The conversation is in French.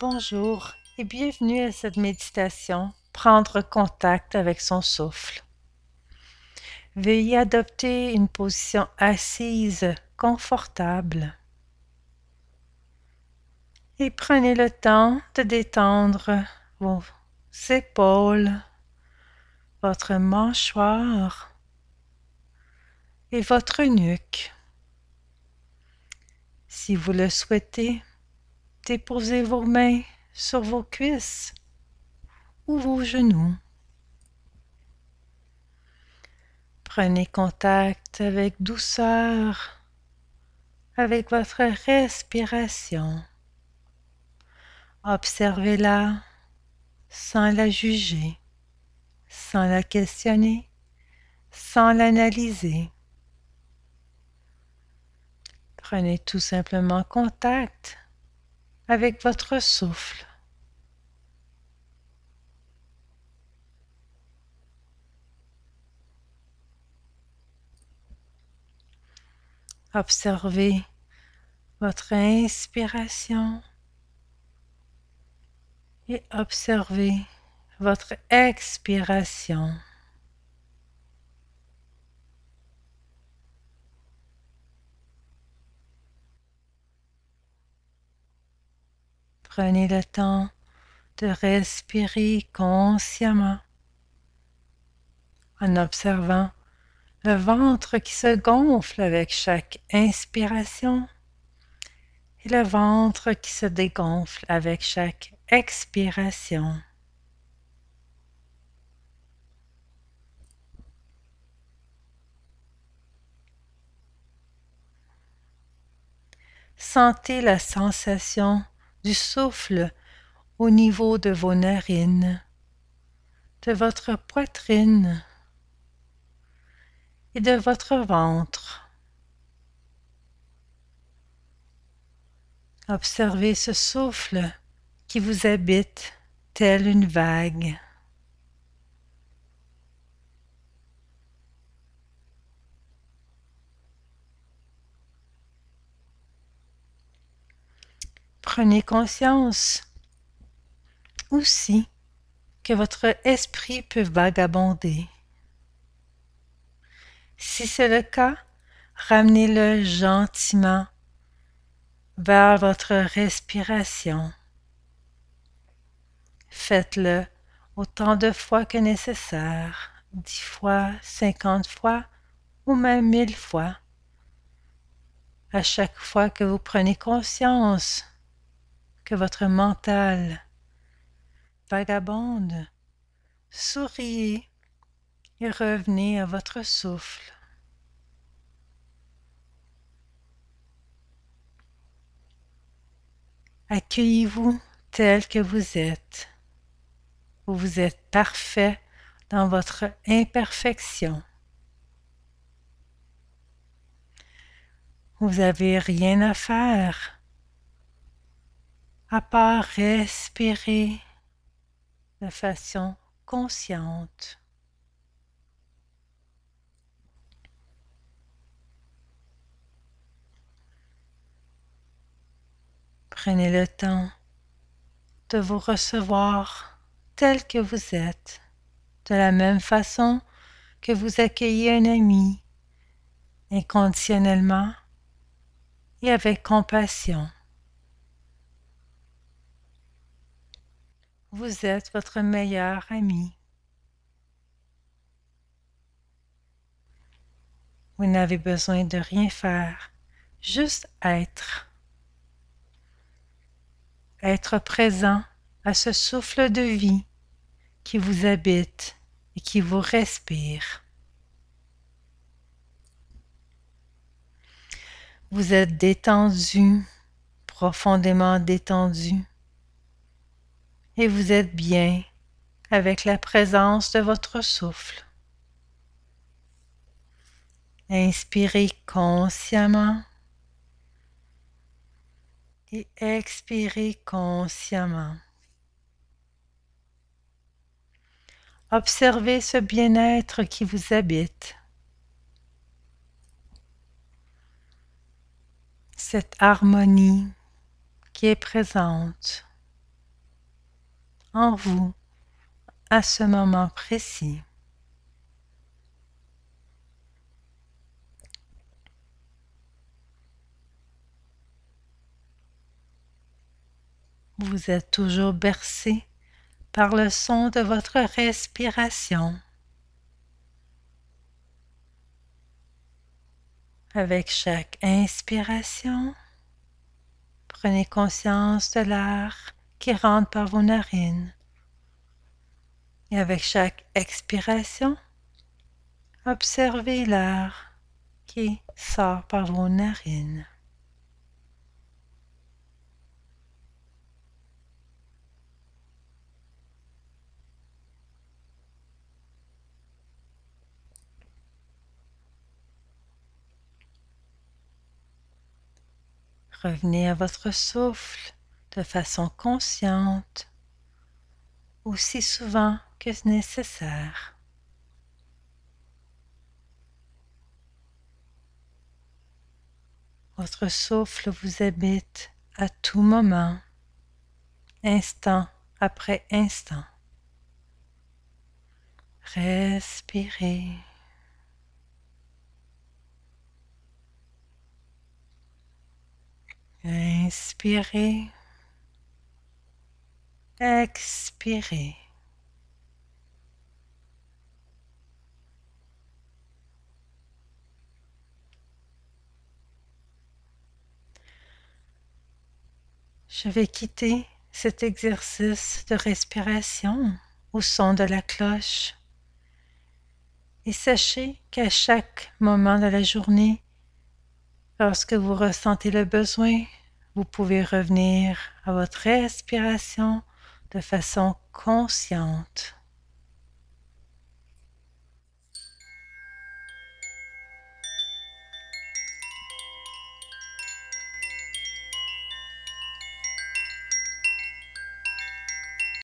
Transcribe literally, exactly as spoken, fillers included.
Bonjour et bienvenue à cette méditation Prendre contact avec son souffle. Veuillez adopter une position assise confortable et prenez le temps de détendre vos épaules, votre mâchoire et votre nuque. Si vous le souhaitez, déposez vos mains sur vos cuisses ou vos genoux. Prenez contact avec douceur avec votre respiration. Observez-la sans la juger, sans la questionner, sans l'analyser. Prenez tout simplement contact avec votre souffle. Observez votre inspiration et observez votre expiration. Prenez le temps de respirer consciemment en observant le ventre qui se gonfle avec chaque inspiration et le ventre qui se dégonfle avec chaque expiration. Sentez la sensation du souffle au niveau de vos narines, de votre poitrine et de votre ventre. Observez ce souffle qui vous habite tel une vague. Prenez conscience aussi que votre esprit peut vagabonder. Si c'est le cas, ramenez-le gentiment vers votre respiration. Faites-le autant de fois que nécessaire, dix fois, cinquante fois ou même mille fois. À chaque fois que vous prenez conscience que votre mental vagabonde, souriez et revenez à votre souffle. Accueillez-vous tel que vous êtes. Vous êtes parfait dans votre imperfection. Vous n'avez rien à faire à part respirer de façon consciente. Prenez le temps de vous recevoir tel que vous êtes, de la même façon que vous accueillez un ami, inconditionnellement et avec compassion. Vous êtes votre meilleur ami. Vous n'avez besoin de rien faire, juste être. Être présent à ce souffle de vie qui vous habite et qui vous respire. Vous êtes détendu, profondément détendu, et vous êtes bien avec la présence de votre souffle. Inspirez consciemment et expirez consciemment. Observez ce bien-être qui vous habite, cette harmonie qui est présente. en vous à ce moment précis. Vous êtes toujours bercé par le son de votre respiration. Avec chaque inspiration, prenez conscience de l'air qui rentre par vos narines. Et avec chaque expiration, observez l'air qui sort par vos narines. Revenez à votre souffle de façon consciente, aussi souvent que nécessaire. Votre souffle vous habite à tout moment, instant après instant. Respirez. Inspirez. Expirez. Je vais quitter cet exercice de respiration au son de la cloche. Et sachez qu'à chaque moment de la journée, lorsque vous ressentez le besoin, vous pouvez revenir à votre respiration de façon consciente.